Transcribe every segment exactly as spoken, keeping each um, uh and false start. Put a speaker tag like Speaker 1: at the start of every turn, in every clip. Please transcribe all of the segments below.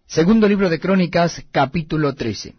Speaker 1: Segundo libro de Crónicas, capítulo trece.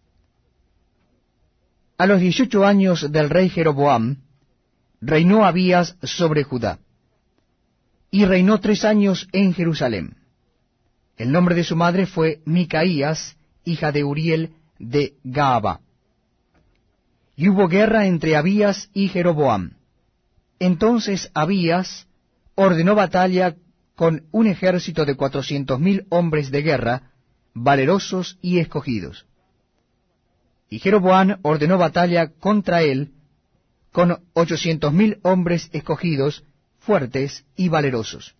Speaker 1: A los dieciocho años del rey Jeroboam, reinó Abías sobre Judá, y reinó tres años en Jerusalén. El nombre de su madre fue Micaías, hija de Uriel de Gaaba. Y hubo guerra entre Abías y Jeroboam. Entonces Abías ordenó batalla con un ejército de cuatrocientos mil hombres de guerra, valerosos y escogidos. Y Jeroboam ordenó batalla contra él con ochocientos mil hombres escogidos, fuertes y valerosos.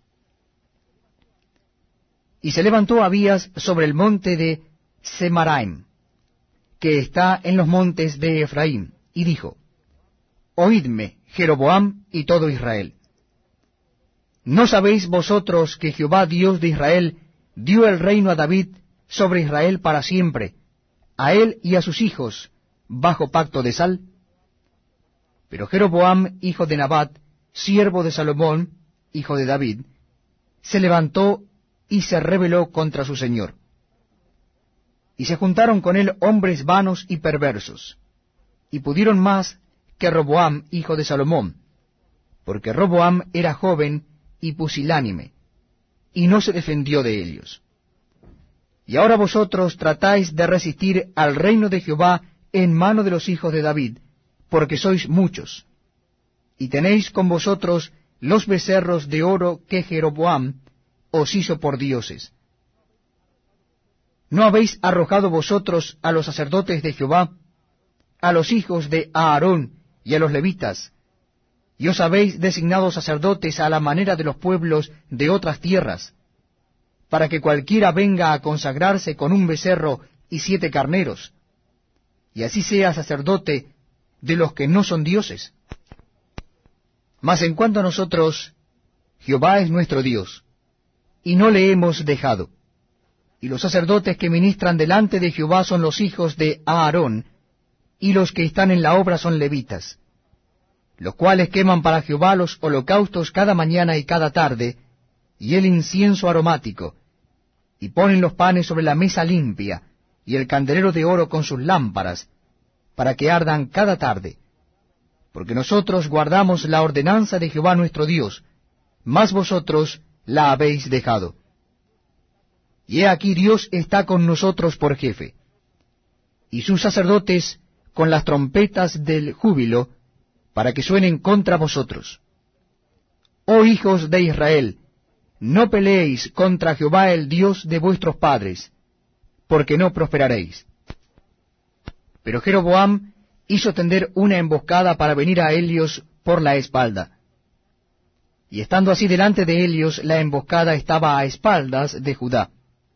Speaker 1: Y se levantó Abías sobre el monte de Semaraim, que está en los montes de Efraín, y dijo: Oídme, Jeroboam y todo Israel. ¿No sabéis vosotros que Jehová Dios de Israel dio el reino a David sobre Israel para siempre, a él y a sus hijos, bajo pacto de sal? Pero Jeroboam, hijo de Nabat, siervo de Salomón, hijo de David, se levantó y se rebeló contra su señor. Y se juntaron con él hombres vanos y perversos, y pudieron más que Roboam, hijo de Salomón, porque Roboam era joven y pusilánime, y no se defendió de ellos. Y ahora vosotros tratáis de resistir al reino de Jehová en mano de los hijos de David, porque sois muchos, y tenéis con vosotros los becerros de oro que Jeroboam os hizo por dioses. ¿No habéis arrojado vosotros a los sacerdotes de Jehová, a los hijos de Aarón y a los levitas, y os habéis designado sacerdotes a la manera de los pueblos de otras tierras, para que cualquiera venga a consagrarse con un becerro y siete carneros, y así sea sacerdote de los que no son dioses? Mas en cuanto a nosotros, Jehová es nuestro Dios, y no le hemos dejado. Y los sacerdotes que ministran delante de Jehová son los hijos de Aarón, y los que están en la obra son levitas, los cuales queman para Jehová los holocaustos cada mañana y cada tarde, y el incienso aromático, y ponen los panes sobre la mesa limpia, y el candelero de oro con sus lámparas, para que ardan cada tarde. Porque nosotros guardamos la ordenanza de Jehová nuestro Dios, mas vosotros la habéis dejado. Y he aquí Dios está con nosotros por jefe, y sus sacerdotes con las trompetas del júbilo, para que suenen contra vosotros. Oh hijos de Israel, no peleéis contra Jehová el Dios de vuestros padres, porque no prosperaréis. Pero Jeroboam hizo tender una emboscada para venir a Helios por la espalda. Y estando así delante de Helios, la emboscada estaba a espaldas de Judá.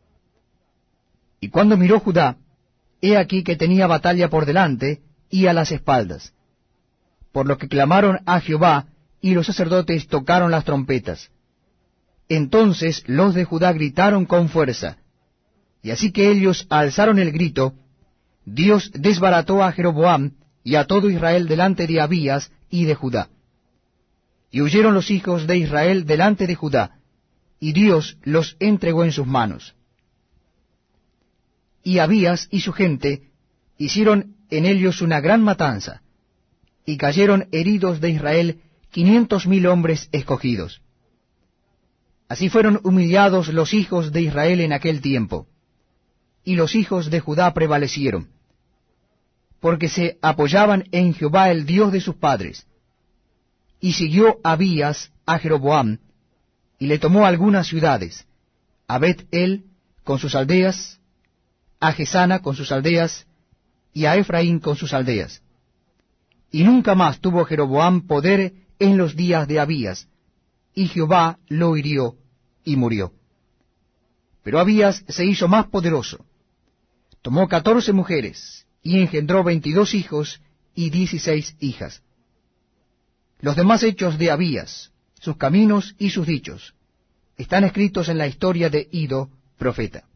Speaker 1: Y cuando miró Judá, he aquí que tenía batalla por delante y a las espaldas, por lo que clamaron a Jehová, y los sacerdotes tocaron las trompetas. Entonces los de Judá gritaron con fuerza, y así que ellos alzaron el grito, Dios desbarató a Jeroboam y a todo Israel delante de Abías y de Judá. Y huyeron los hijos de Israel delante de Judá, y Dios los entregó en sus manos. Y Abías y su gente hicieron en ellos una gran matanza, y cayeron heridos de Israel quinientos mil hombres escogidos. Así fueron humillados los hijos de Israel en aquel tiempo, y los hijos de Judá prevalecieron, porque se apoyaban en Jehová el Dios de sus padres. Y siguió Abías a Jeroboam, y le tomó algunas ciudades, a Bet-el con sus aldeas, a Gesana con sus aldeas, y a Efraín con sus aldeas. Y nunca más tuvo Jeroboam poder en los días de Abías, y Jehová lo hirió y murió. Pero Abías se hizo más poderoso. Tomó catorce mujeres, y engendró veintidós hijos y dieciséis hijas. Los demás hechos de Abías, sus caminos y sus dichos, están escritos en la historia de Ido, profeta.